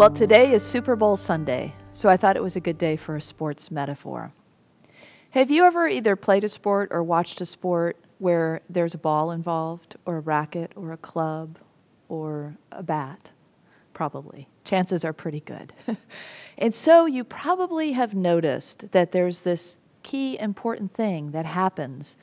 Well, today is Super Bowl Sunday, so I thought it was a good day for a sports metaphor. Have you ever either played a sport or watched a sport where there's a ball involved, or a racket, or a club, or a bat? Probably. Chances are pretty good. And so you probably have noticed that there's this key important thing that happens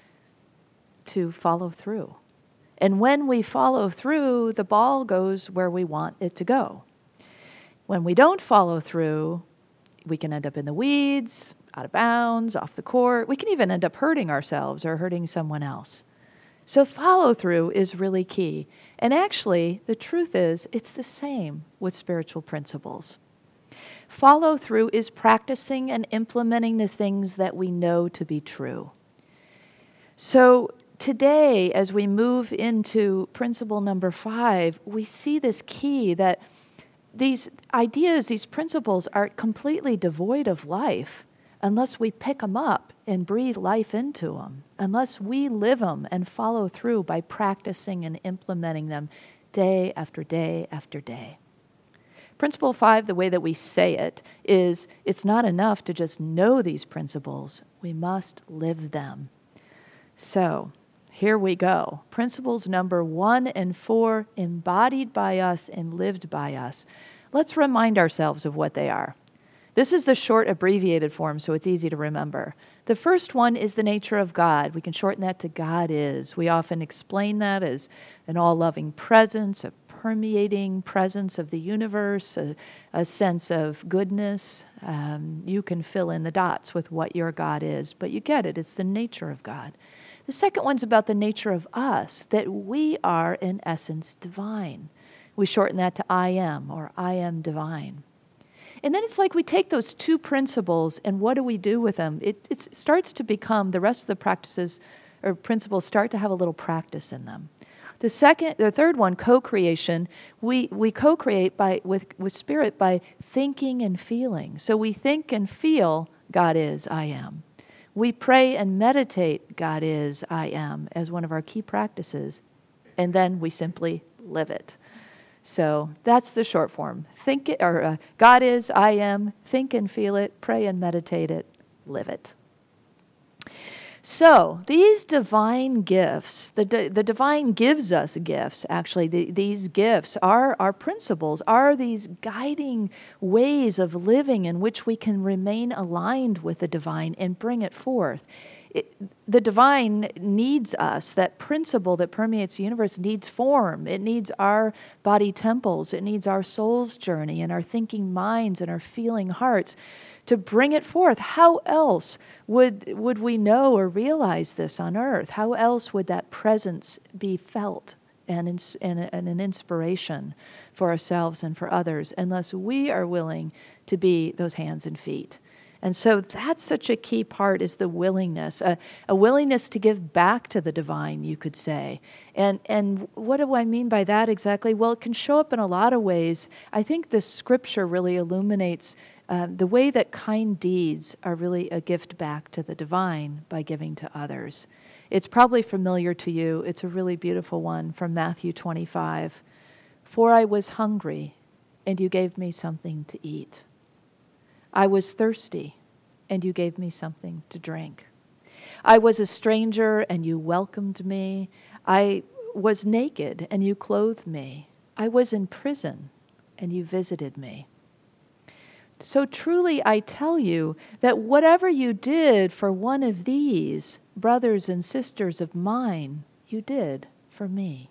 to follow through. And when we follow through, the ball goes where we want it to go. When we don't follow through, we can end up in the weeds, out of bounds, off the court. We can even end up hurting ourselves or hurting someone else. So follow through is really key. And actually, the truth is, it's the same with spiritual principles. Follow through is practicing and implementing the things that we know to be true. So today, as we move into principle number 5, we see this key that these ideas, these principles are completely devoid of life unless we pick them up and breathe life into them, unless we live them and follow through by practicing and implementing them day after day after day. Principle 5, the way that we say it, is it's not enough to just know these principles. We must live them. So, here we go. Principles number 1 and 4, embodied by us and lived by us. Let's remind ourselves of what they are. This is the short abbreviated form, so it's easy to remember. The first one is the nature of God. We can shorten that to God is. We often explain that as an all-loving presence, a permeating presence of the universe, a sense of goodness. You can fill in the dots with what your God is, but you get it. It's the nature of God. The second one's about the nature of us, that we are in essence divine. We shorten that to I am, or I am divine. And then it's like we take those two principles and what do we do with them? It starts to become, the rest of the practices or principles start to have a little practice in them. The third one, co-creation, we co-create with spirit by thinking and feeling. So we think and feel God is, I am. We pray and meditate, God is, I am, as one of our key practices. And then we simply live it. So that's the short form. Think it, or God is, I am, think and feel it, pray and meditate it, live it. So these divine gifts, the divine gives us gifts, actually. These gifts are our principles, are these guiding ways of living in which we can remain aligned with the divine and bring it forth. The divine needs us. That principle that permeates the universe needs form. It needs our body temples. It needs our soul's journey and our thinking minds and our feeling hearts to bring it forth. How else would we know or realize this on earth? How else would that presence be felt and an inspiration for ourselves and for others unless we are willing to be those hands and feet? And so that's such a key part, is the willingness, a willingness to give back to the divine, you could say. And what do I mean by that exactly? Well, it can show up in a lot of ways. I think the scripture really illuminates the way that kind deeds are really a gift back to the divine by giving to others. It's probably familiar to you. It's a really beautiful one from Matthew 25. For I was hungry, and you gave me something to eat. I was thirsty, and you gave me something to drink. I was a stranger, and you welcomed me. I was naked, and you clothed me. I was in prison, and you visited me. So truly I tell you that whatever you did for one of these brothers and sisters of mine, you did for me.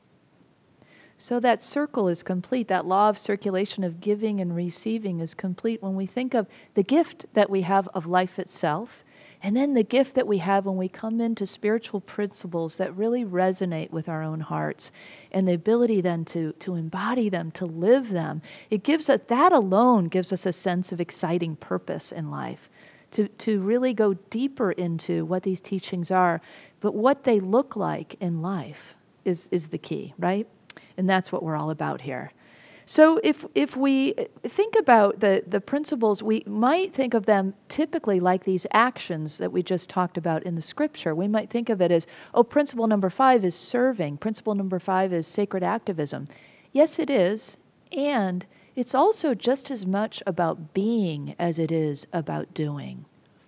So that circle is complete. That law of circulation of giving and receiving is complete when we think of the gift that we have of life itself, and then the gift that we have when we come into spiritual principles that really resonate with our own hearts, and the ability then to embody them, to live them. It gives us, that alone gives us a sense of exciting purpose in life, to really go deeper into what these teachings are, but what they look like in life is the key, right? And that's what we're all about here. So if we think about the principles, we might think of them typically like these actions that we just talked about in the scripture. We might think of it as, principle number 5 is serving. Principle number 5 is sacred activism. Yes, it is. And it's also just as much about being as it is about doing.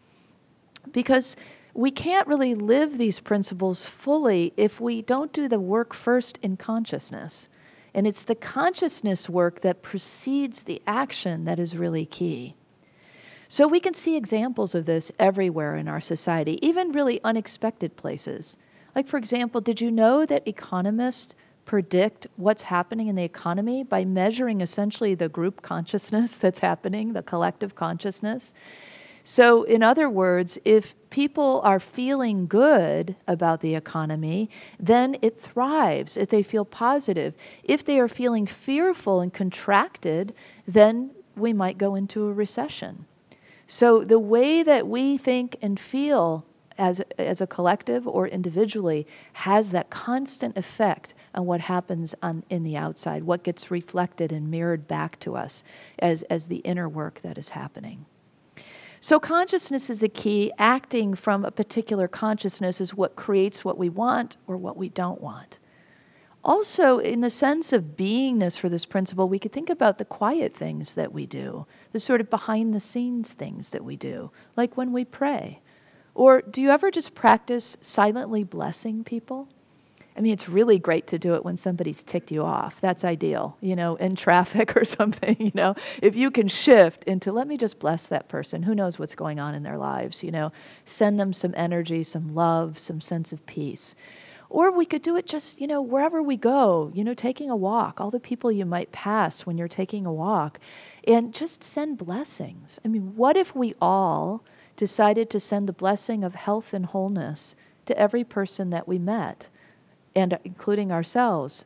Because we can't really live these principles fully if we don't do the work first in consciousness. And it's the consciousness work that precedes the action that is really key. So we can see examples of this everywhere in our society, even really unexpected places. Like, for example, did you know that economists predict what's happening in the economy by measuring essentially the group consciousness that's happening, the collective consciousness? So in other words, if people are feeling good about the economy, then it thrives if they feel positive. If they are feeling fearful and contracted, then we might go into a recession. So the way that we think and feel as a collective or individually has that constant effect on what happens in the outside, what gets reflected and mirrored back to us as the inner work that is happening. So consciousness is a key. Acting from a particular consciousness is what creates what we want or what we don't want. Also, in the sense of beingness for this principle, we could think about the quiet things that we do, the sort of behind-the-scenes things that we do, like when we pray. Or do you ever just practice silently blessing people? I mean, it's really great to do it when somebody's ticked you off. That's ideal, in traffic or something, If you can shift into, let me just bless that person. Who knows what's going on in their lives, Send them some energy, some love, some sense of peace. Or we could do it just, wherever we go, taking a walk, all the people you might pass when you're taking a walk, and just send blessings. I mean, what if we all decided to send the blessing of health and wholeness to every person that we met, and including ourselves?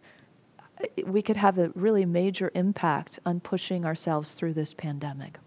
We could have a really major impact on pushing ourselves through this pandemic.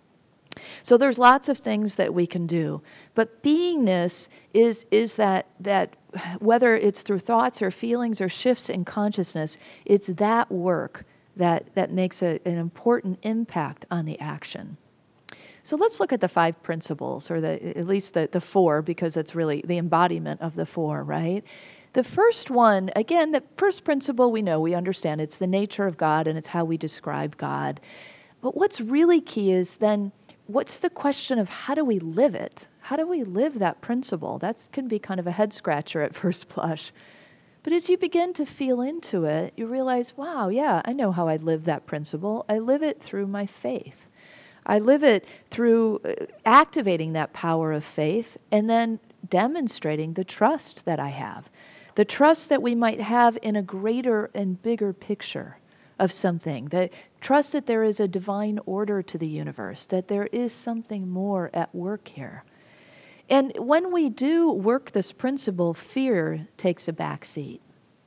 So there's lots of things that we can do, but beingness is that whether it's through thoughts or feelings or shifts in consciousness, it's that work that makes an important impact on the action. So let's look at the 5 principles, or at least the 4, because it's really the embodiment of the 4, right? The first one, again, the first principle we understand. It's the nature of God, and it's how we describe God. But what's really key is then, what's the question of how do we live it? How do we live that principle? That can be kind of a head scratcher at first blush. But as you begin to feel into it, you realize, wow, yeah, I know how I live that principle. I live it through my faith. I live it through activating that power of faith and then demonstrating the trust that I have. The trust that we might have in a greater and bigger picture of something. The trust that there is a divine order to the universe, that there is something more at work here. And when we do work this principle, fear takes a back seat.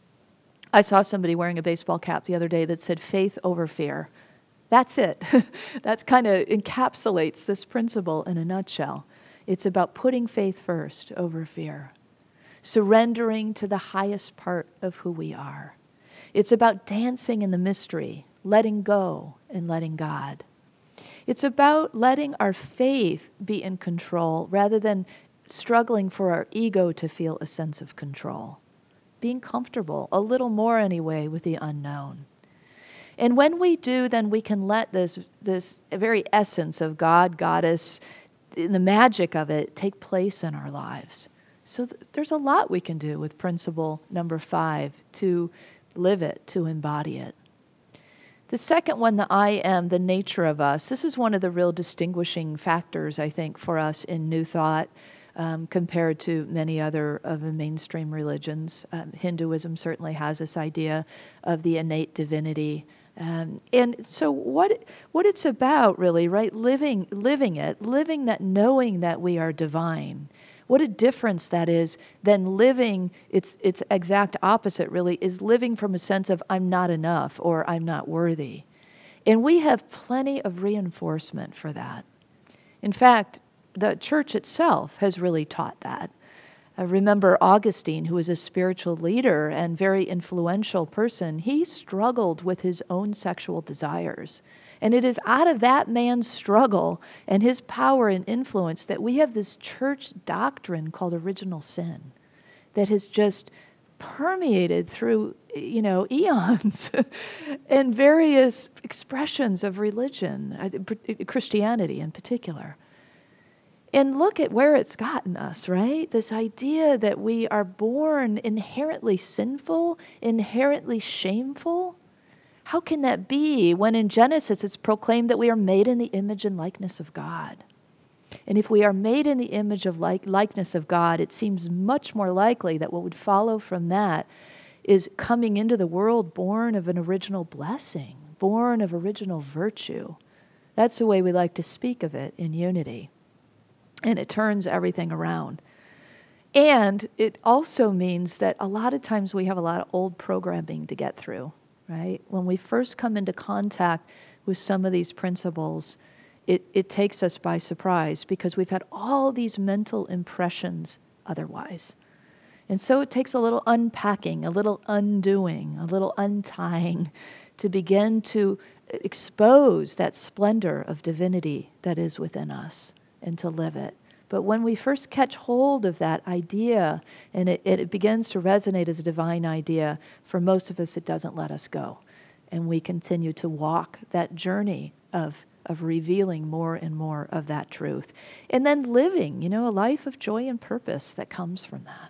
I saw somebody wearing a baseball cap the other day that said faith over fear. That's it. That kind of encapsulates this principle in a nutshell. It's about putting faith first over fear, surrendering to the highest part of who we are. It's about dancing in the mystery, letting go and letting God. It's about letting our faith be in control rather than struggling for our ego to feel a sense of control. Being comfortable, a little more anyway, with the unknown. And when we do, then we can let this very essence of God, Goddess, the magic of it, take place in our lives. So there's a lot we can do with principle number 5 to live it, to embody it. The second one, the I am, the nature of us, this is one of the real distinguishing factors, I think, for us in New Thought compared to many other of the mainstream religions. Hinduism certainly has this idea of the innate divinity. And so what it's about, really, right? Living that, knowing that we are divine. What a difference that is than living, its exact opposite, really, is living from a sense of I'm not enough or I'm not worthy. And we have plenty of reinforcement for that. In fact, the church itself has really taught that. I remember Augustine, who was a spiritual leader and very influential person, he struggled with his own sexual desires. And it is out of that man's struggle and his power and influence that we have this church doctrine called original sin that has just permeated through eons and various expressions of religion, Christianity in particular. And look at where it's gotten us, right? This idea that we are born inherently sinful, inherently shameful. How can that be when in Genesis it's proclaimed that we are made in the image and likeness of God? And if we are made in the image of likeness of God, it seems much more likely that what would follow from that is coming into the world born of an original blessing, born of original virtue. That's the way we like to speak of it in Unity. And it turns everything around. And it also means that a lot of times we have a lot of old programming to get through, right? When we first come into contact with some of these principles, it takes us by surprise because we've had all these mental impressions otherwise. And so it takes a little unpacking, a little undoing, a little untying to begin to expose that splendor of divinity that is within us and to live it. But when we first catch hold of that idea and it begins to resonate as a divine idea, for most of us it doesn't let us go. And we continue to walk that journey of revealing more and more of that truth. And then living, a life of joy and purpose that comes from that.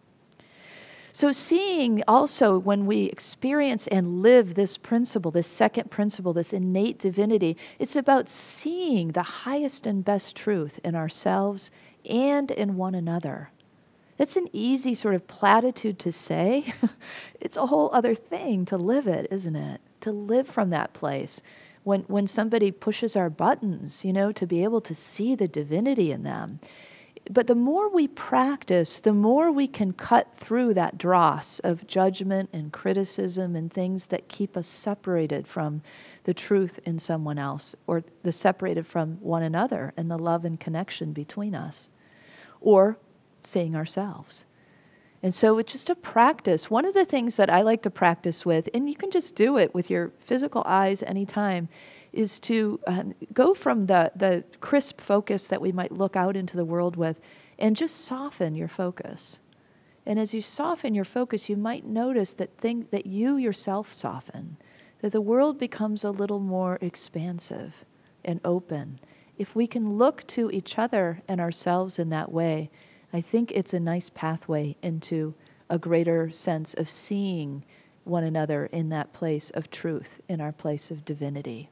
So seeing also when we experience and live this principle, this second principle, this innate divinity, it's about seeing the highest and best truth in ourselves and in one another. It's an easy sort of platitude to say. It's a whole other thing to live it, isn't it? To live from that place. When somebody pushes our buttons, to be able to see the divinity in them. But the more we practice, the more we can cut through that dross of judgment and criticism and things that keep us separated from the truth in someone else, or separated from one another and the love and connection between us, or seeing ourselves. And so it's just a practice. One of the things that I like to practice with, and you can just do it with your physical eyes anytime, is to go from the crisp focus that we might look out into the world with and just soften your focus. And as you soften your focus, you might notice that you yourself soften, that the world becomes a little more expansive and open. If we can look to each other and ourselves in that way, I think it's a nice pathway into a greater sense of seeing one another in that place of truth, in our place of divinity.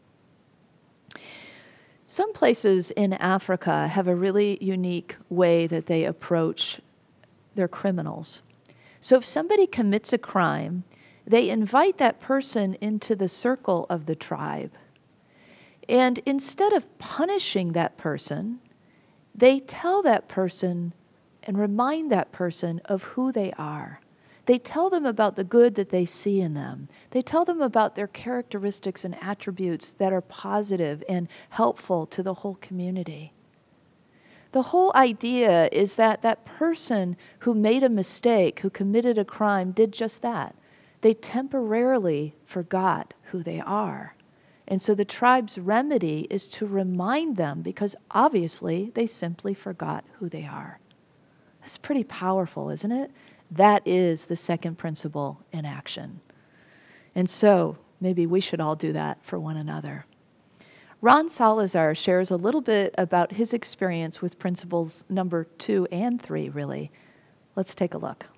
Some places in Africa have a really unique way that they approach their criminals. So if somebody commits a crime, they invite that person into the circle of the tribe. And instead of punishing that person, they tell that person and remind that person of who they are. They tell them about the good that they see in them. They tell them about their characteristics and attributes that are positive and helpful to the whole community. The whole idea is that that person who made a mistake, who committed a crime, did just that. They temporarily forgot who they are. And so the tribe's remedy is to remind them, because obviously they simply forgot who they are. That's pretty powerful, isn't it? That is the second principle in action. And so maybe we should all do that for one another. Ron Salazar shares a little bit about his experience with principles number 2 and 3, really. Let's take a look.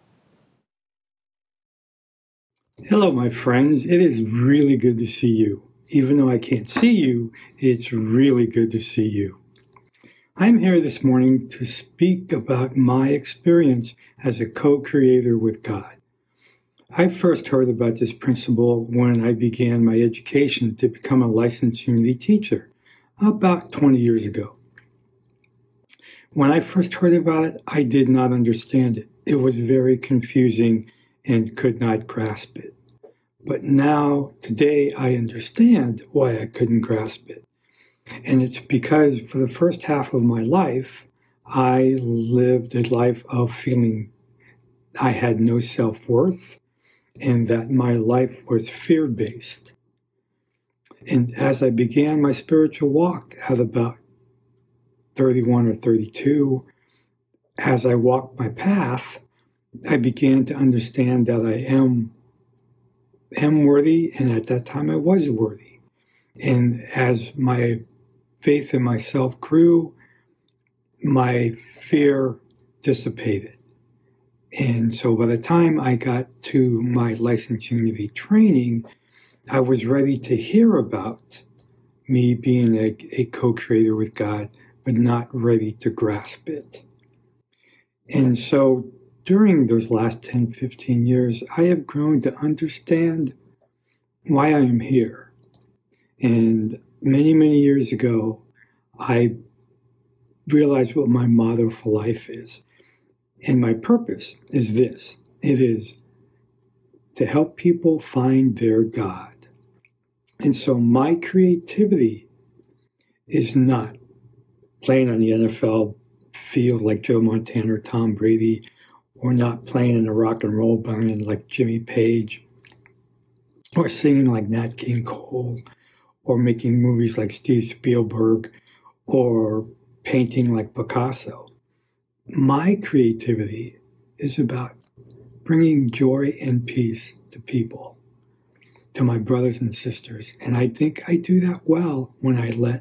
Hello, my friends. It is really good to see you. Even though I can't see you, it's really good to see you. I'm here this morning to speak about my experience as a co-creator with God. I first heard about this principle when I began my education to become a licensed Unity teacher about 20 years ago. When I first heard about it, I did not understand it. It was very confusing and could not grasp it. But now, today, I understand why I couldn't grasp it. And it's because for the first half of my life, I lived a life of feeling I had no self-worth and that my life was fear-based. And as I began my spiritual walk at about 31 or 32, as I walked my path, I began to understand that I am am worthy, and at that time I was worthy. And as my faith in myself grew, my fear dissipated. And so by the time I got to my licensed unity training, I was ready to hear about me being a co-creator with God, but not ready to grasp it. And so during those last 10, 15 years, I have grown to understand why I am here. And many, many years ago, I realized what my motto for life is. And my purpose is this. It is to help people find their God. And so my creativity is not playing on the NFL field like Joe Montana or Tom Brady, or not playing in a rock and roll band like Jimmy Page, or singing like Nat King Cole, or making movies like Steve Spielberg, or painting like Picasso. My creativity is about bringing joy and peace to people, to my brothers and sisters. And I think I do that well when I let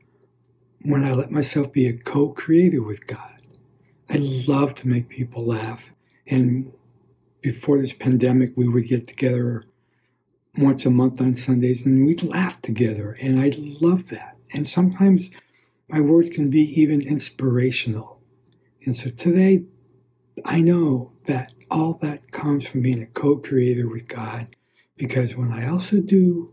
myself be a co-creator with God. I love to make people laugh. And before this pandemic, we would get together once a month on Sundays and we'd laugh together. And I love that. And sometimes my words can be even inspirational. And so today, I know that all that comes from being a co-creator with God, because when I also do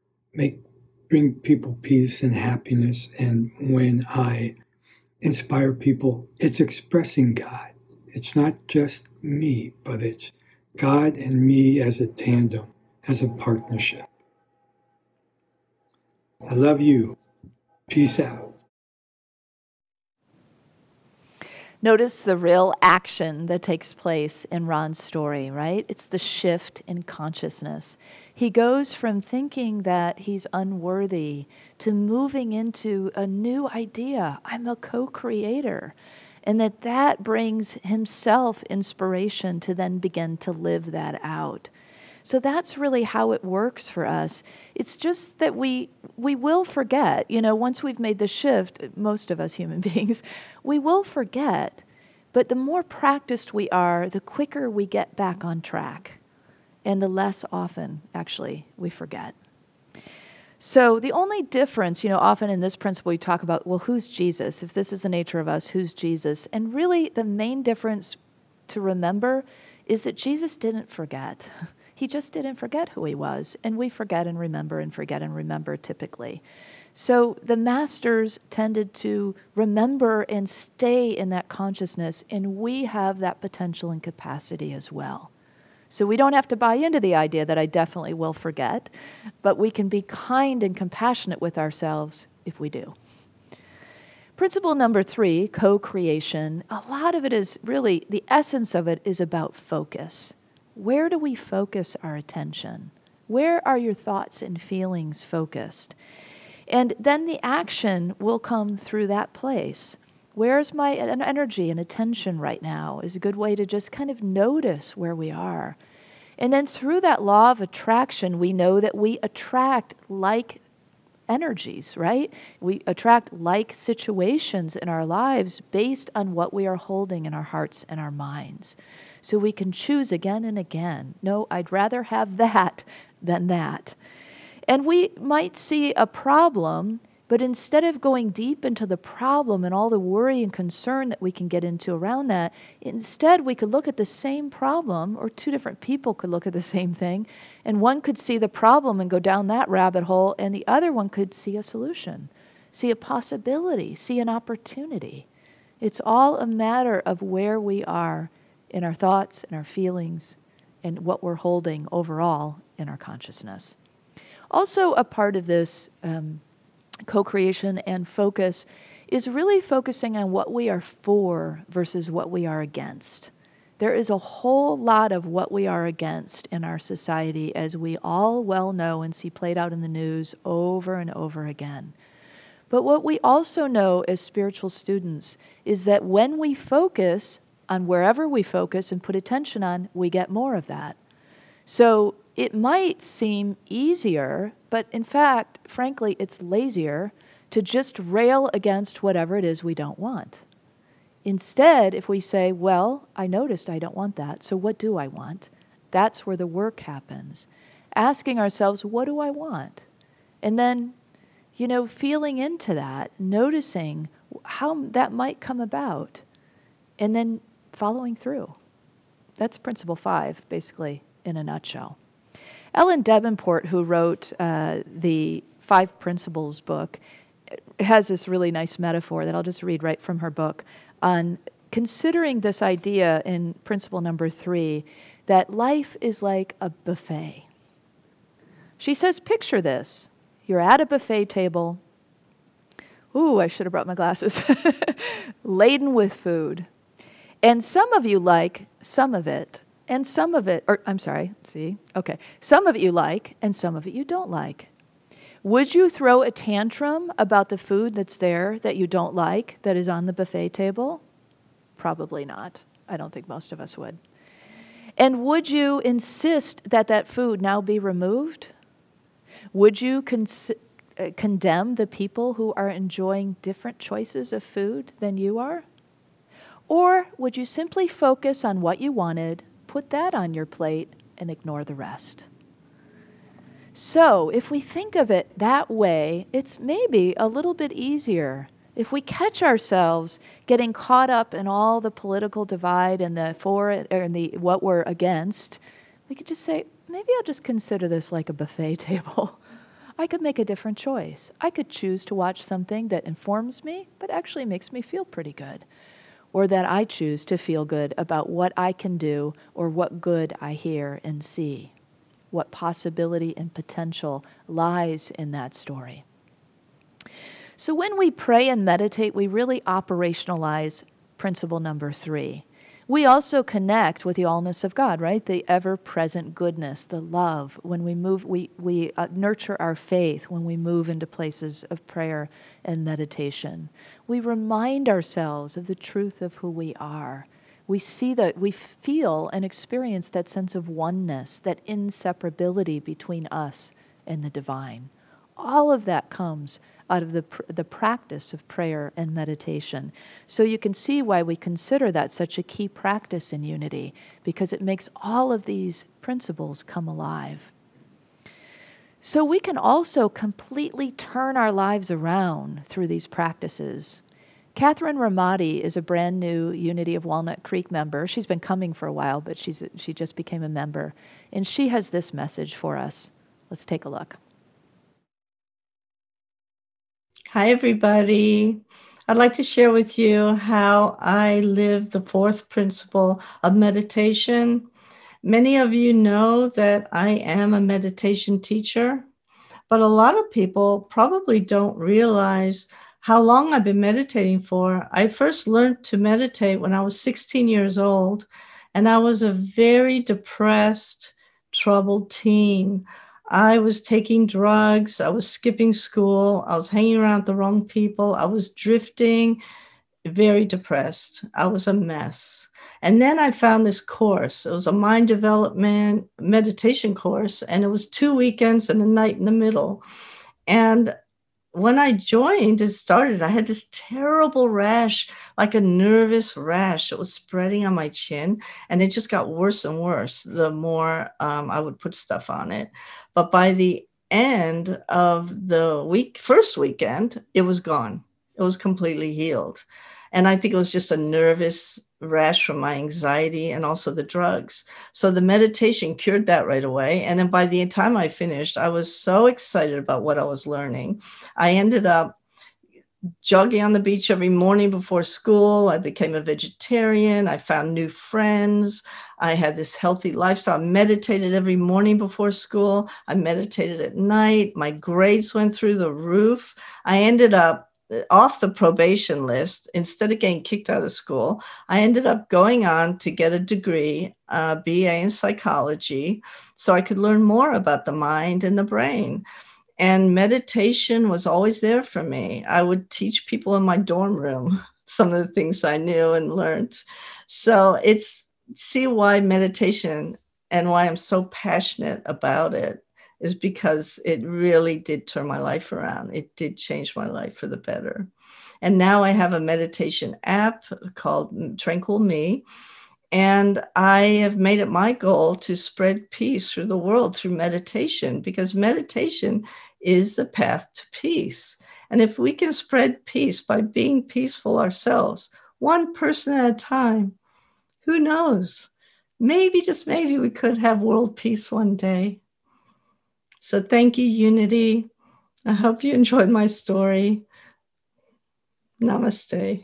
bring people peace and happiness, and when I inspire people, it's expressing God. It's not just me, but it's God and me as a tandem, as a partnership. I love you. Peace out. Notice the real action that takes place in Ron's story, right? It's the shift in consciousness. He goes from thinking that he's unworthy to moving into a new idea. I'm a co-creator. And that brings himself inspiration to then begin to live that out. So that's really how it works for us. It's just that we will forget, once we've made the shift, most of us human beings, we will forget. But the more practiced we are, the quicker we get back on track. And the less often, actually, we forget. So the only difference, often in this principle we talk about, well, who's Jesus? If this is the nature of us, who's Jesus? And really the main difference to remember is that Jesus didn't forget. He just didn't forget who he was. And we forget and remember typically. So the masters tended to remember and stay in that consciousness, and we have that potential and capacity as well. So we don't have to buy into the idea that I definitely will forget, but we can be kind and compassionate with ourselves if we do. Principle number 3, co-creation, a lot of it is really, the essence of it is about focus. Where do we focus our attention? Where are your thoughts and feelings focused? And then the action will come through that place. Where's my energy and attention right now is a good way to just kind of notice where we are. And then through that law of attraction, we know that we attract like energies, right? We attract like situations in our lives based on what we are holding in our hearts and our minds. So we can choose again and again. No, I'd rather have that than that. And we might see a problem, but instead of going deep into the problem and all the worry and concern that we can get into around that, instead we could look at the same problem, or two different people could look at the same thing, and one could see the problem and go down that rabbit hole, and the other one could see a solution, see a possibility, see an opportunity. It's all a matter of where we are in our thoughts and our feelings and what we're holding overall in our consciousness. Also, a part of this co-creation and focus is really focusing on what we are for versus what we are against. There is a whole lot of what we are against in our society, as we all well know and see played out in the news over and over again. But what we also know as spiritual students is that when we focus on wherever we focus and put attention on, we get more of that. So it might seem easier, but in fact, frankly, it's lazier to just rail against whatever it is we don't want. Instead, if we say, well, I noticed I don't want that, so what do I want? That's where the work happens. Asking ourselves, what do I want? And then, feeling into that, noticing how that might come about, and then following through. That's principle 5, basically, in a nutshell. Ellen Davenport, who wrote the 5 Principles book, has this really nice metaphor that I'll just read right from her book on considering this idea in principle number 3, that life is like a buffet. She says, picture this. You're at a buffet table. Ooh, I should have brought my glasses. Laden with food. And some of you like some of it, and some of it, some of it you like, and some of it you don't like. Would you throw a tantrum about the food that's there that you don't like, that is on the buffet table? Probably not. I don't think most of us would. And would you insist that that food now be removed? Would you condemn the people who are enjoying different choices of food than you are? Or would you simply focus on what you wanted, put that on your plate, and ignore the rest? So, if we think of it that way, it's maybe a little bit easier. If we catch ourselves getting caught up in all the political divide and the what we're against, we could just say, maybe I'll just consider this like a buffet table. I could make a different choice. I could choose to watch something that informs me, but actually makes me feel pretty good. Or that I choose to feel good about what I can do or what good I hear and see. What possibility and potential lies in that story. So when we pray and meditate, we really operationalize principle number 3. We also connect with the allness of God, right? The ever-present goodness, the love. When we move, we nurture our faith when we move into places of prayer and meditation. We remind ourselves of the truth of who we are. We see that, we feel and experience that sense of oneness, that inseparability between us and the divine. All of that comes out of the practice of prayer and meditation. So you can see why we consider that such a key practice in unity, because it makes all of these principles come alive. So we can also completely turn our lives around through these practices. Catherine Ramadi is a brand new Unity of Walnut Creek member. She's been coming for a while, but she just became a member. And she has this message for us. Let's take a look. Hi, everybody. I'd like to share with you how I live the 4th principle of meditation. Many of you know that I am a meditation teacher, but a lot of people probably don't realize how long I've been meditating for. I first learned to meditate when I was 16 years old, and I was a very depressed, troubled teen. I was taking drugs. I was skipping school. I was hanging around the wrong people. I was drifting, very depressed. I was a mess. And then I found this course. It was a mind development meditation course, and it was 2 weekends and a night in the middle. And when I joined and started, I had this terrible rash, like a nervous rash. It was spreading on my chin, and it just got worse and worse the more I would put stuff on it. But by the end of the first weekend, it was gone. It was completely healed. And I think it was just a nervous rash from my anxiety and also the drugs. So the meditation cured that right away. And then by the time I finished, I was so excited about what I was learning. I ended up jogging on the beach every morning before school. I became a vegetarian. I found new friends. I had this healthy lifestyle. I meditated every morning before school. I meditated at night. My grades went through the roof. I ended up off the probation list. Instead of getting kicked out of school, I ended up going on to get a degree, BA in psychology, so I could learn more about the mind and the brain. And meditation was always there for me. I would teach people in my dorm room some of the things I knew and learned. So see why meditation and why I'm so passionate about it is because it really did turn my life around. It did change my life for the better. And now I have a meditation app called Tranquil Me. And I have made it my goal to spread peace through the world through meditation, because meditation is the path to peace. And if we can spread peace by being peaceful ourselves, one person at a time, who knows? Maybe, just maybe, we could have world peace one day. So thank you, Unity. I hope you enjoyed my story. Namaste.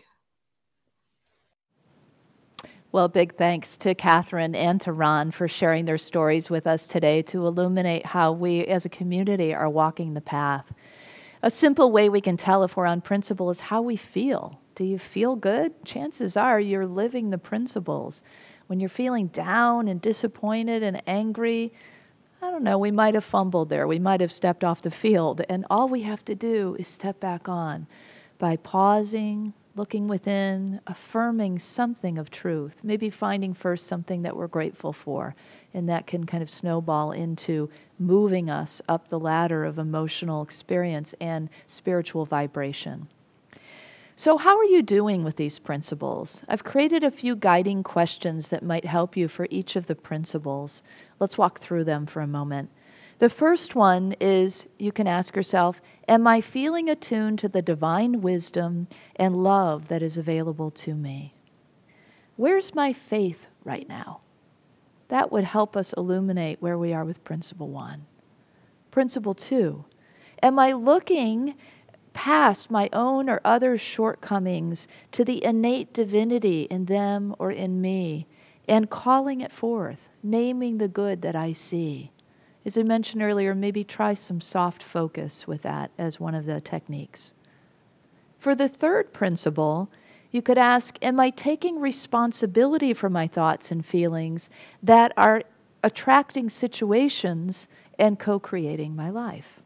Well, big thanks to Catherine and to Ron for sharing their stories with us today to illuminate how we as a community are walking the path. A simple way we can tell if we're on principle is how we feel. Do you feel good? Chances are you're living the principles. When you're feeling down and disappointed and angry, I don't know, we might have fumbled there. We might have stepped off the field. And all we have to do is step back on by pausing, looking within, affirming something of truth, maybe finding first something that we're grateful for, and that can kind of snowball into moving us up the ladder of emotional experience and spiritual vibration. So how are you doing with these principles? I've created a few guiding questions that might help you for each of the principles. Let's walk through them for a moment. The first one is, you can ask yourself, am I feeling attuned to the divine wisdom and love that is available to me? Where's my faith right now? That would help us illuminate where we are with Principle 1. Principle 2, am I looking past my own or others' shortcomings to the innate divinity in them or in me and calling it forth, naming the good that I see? As I mentioned earlier, maybe try some soft focus with that as one of the techniques. For the third principle, you could ask, am I taking responsibility for my thoughts and feelings that are attracting situations and co-creating my life?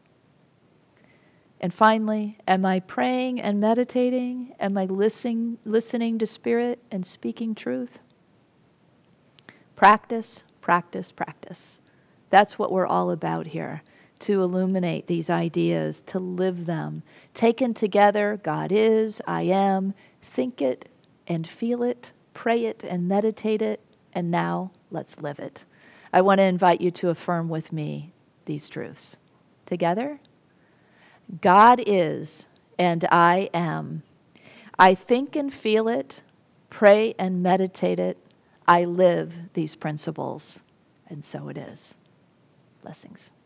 And finally, am I praying and meditating? Am I listening to Spirit and speaking truth? Practice, practice, practice. That's what we're all about here, to illuminate these ideas, to live them. Taken together, God is, I am, think it and feel it, pray it and meditate it, and now let's live it. I want to invite you to affirm with me these truths. Together? God is, and I am. I think and feel it, pray and meditate it. I live these principles, and so it is. Blessings.